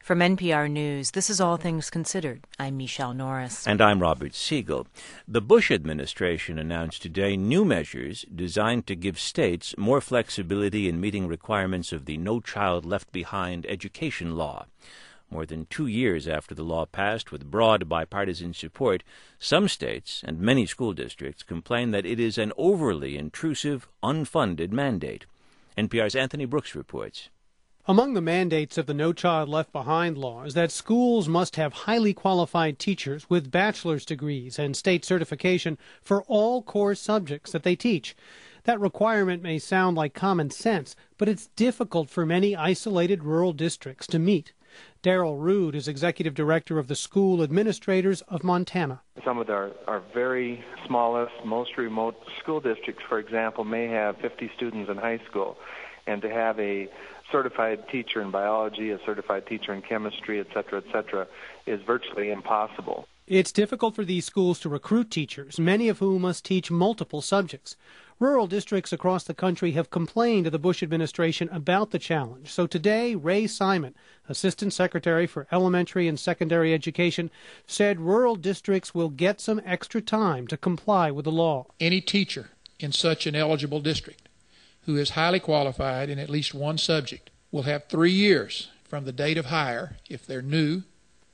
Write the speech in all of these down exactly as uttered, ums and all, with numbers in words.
From N P R News, this is All Things Considered. I'm Michelle Norris. And I'm Robert Siegel. The Bush administration announced today new measures designed to give states more flexibility in meeting requirements of the No Child Left Behind education law. More than two years after the law passed with broad bipartisan support, some states and many school districts complain that it is an overly intrusive, unfunded mandate. N P R's Anthony Brooks reports. Among the mandates of the No Child Left Behind law is that schools must have highly qualified teachers with bachelor's degrees and state certification for all core subjects that they teach. That requirement may sound like common sense, but it's difficult for many isolated rural districts to meet. Daryl Rood is executive director of the School Administrators of Montana. Some of our, our very smallest, most remote school districts, for example, may have fifty students in high school, and to have a certified teacher in biology, a certified teacher in chemistry, et cetera, et cetera, is virtually impossible. It's difficult for these schools to recruit teachers, many of whom must teach multiple subjects. Rural districts across the country have complained to the Bush administration about the challenge. So today, Ray Simon, Assistant Secretary for Elementary and Secondary Education, said rural districts will get some extra time to comply with the law. Any teacher in such an eligible district who is highly qualified in at least one subject will have three years from the date of hire if they're new,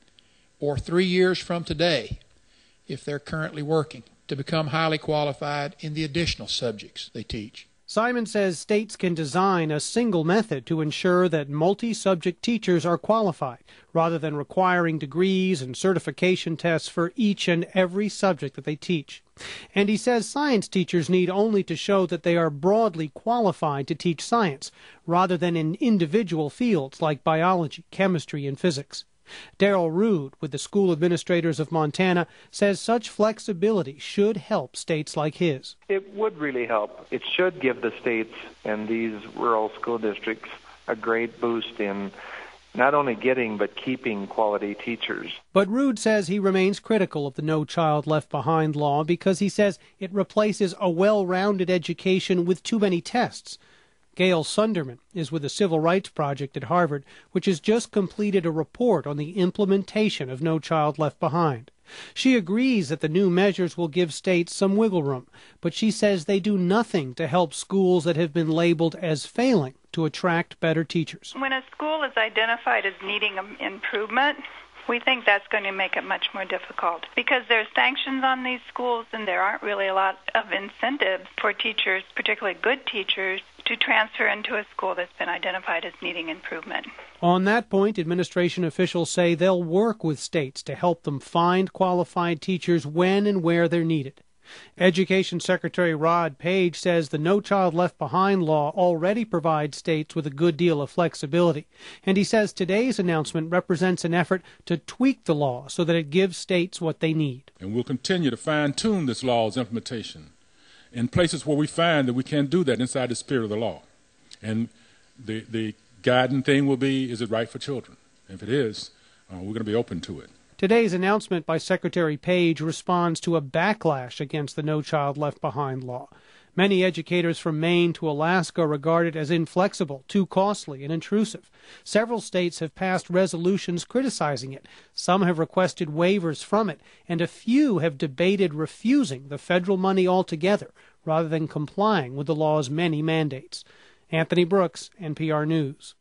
or three years from today if they're currently working, to become highly qualified in the additional subjects they teach. Simon says states can design a single method to ensure that multi-subject teachers are qualified, rather than requiring degrees and certification tests for each and every subject that they teach. And he says science teachers need only to show that they are broadly qualified to teach science, rather than in individual fields like biology, chemistry, and physics. Daryl Rood, with the School Administrators of Montana, says such flexibility should help states like his. It would really help. It should give the states and these rural school districts a great boost in not only getting but keeping quality teachers. But Rood says he remains critical of the No Child Left Behind law because he says it replaces a well-rounded education with too many tests. Gail Sunderman is with the Civil Rights Project at Harvard, which has just completed a report on the implementation of No Child Left Behind. She agrees that the new measures will give states some wiggle room, but she says they do nothing to help schools that have been labeled as failing to attract better teachers. When a school is identified as needing improvement, we think that's going to make it much more difficult because there's sanctions on these schools and there aren't really a lot of incentives for teachers, particularly good teachers, to transfer into a school that's been identified as needing improvement. On that point, administration officials say they'll work with states to help them find qualified teachers when and where they're needed. Education Secretary Rod Page says the No Child Left Behind law already provides states with a good deal of flexibility, and he says today's announcement represents an effort to tweak the law so that it gives states what they need. And we'll continue to fine-tune this law's implementation in places where we find that we can't do that inside the spirit of the law. And the, the guiding thing will be, is it right for children? If it is, uh, we're going to be open to it. Today's announcement by Secretary Page responds to a backlash against the No Child Left Behind law. Many educators from Maine to Alaska regard it as inflexible, too costly, and intrusive. Several states have passed resolutions criticizing it. Some have requested waivers from it, and a few have debated refusing the federal money altogether rather than complying with the law's many mandates. Anthony Brooks, N P R News.